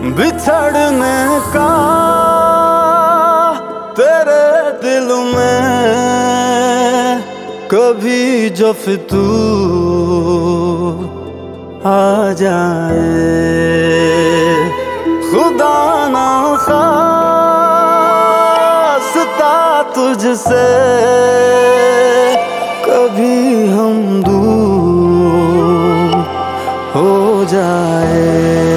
बिछड़ने का तेरे दिल में कभी जो फितूर आ जाए, खुदा ना खास्ता तुझसे कभी हम दूर हो जाए।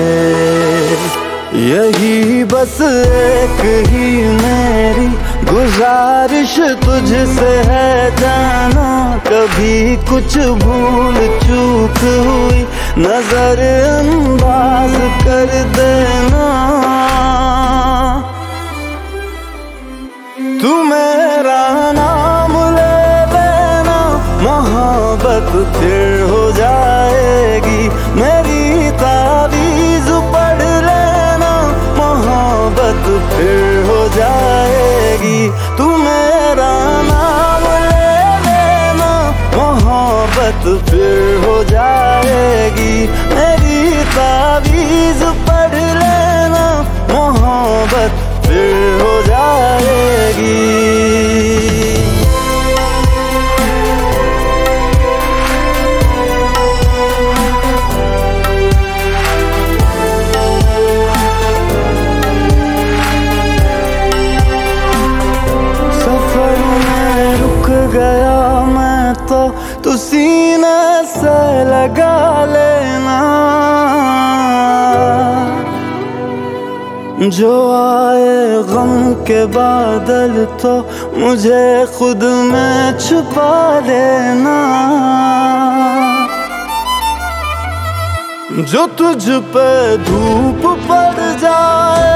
यही बस एक ही मेरी गुजारिश तुझसे है जाना, कभी कुछ भूल चूक हुई नजर अंदाज कर देना। तू मेरा नाम ले लेना, मोहब्बत फिर हो जाएगी। मेरी तावीज़ पढ़ लेना, मोहब्बत फिर हो जाएगी। तू मेरा नाम ले लेना, मोहब्बत फिर हो जाएगी। मेरी तावीज़ पढ़ लेना, मोहब्बत फिर हो जाएगी। गया मैं तो तू सीने से लगा लेना, जो आए गम के बादल तो मुझे खुद में छुपा लेना। जो तुझ पे धूप पड़ जाए,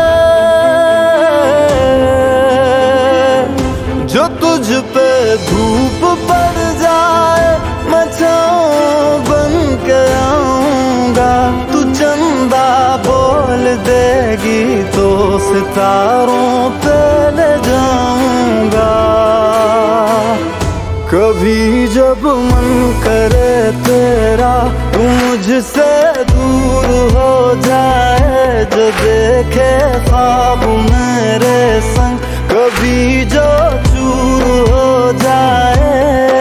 जो तुझ पे धूप पड़ जाए, मैं छाँव बन के आऊंगा। तू चंदा बोल देगी तो सितारों पे ले जाऊंगा। कभी जब मन करे तेरा तू मुझसे दूर हो जाए, जो देखे ख्वाब मेरे संग कभी जो चूर हो जाए।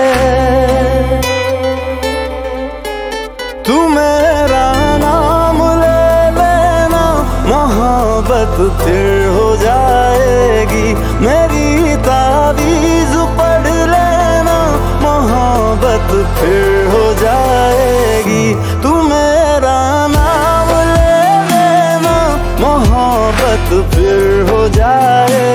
तू मेरा नाम ले लेना, मोहब्बत फिर हो जाएगी। मेरी तावीज़ पढ़ लेना, मोहब्बत फिर हो जाएगी। तू मेरा नाम ले लेना, मोहब्बत फिर हो जाएगी।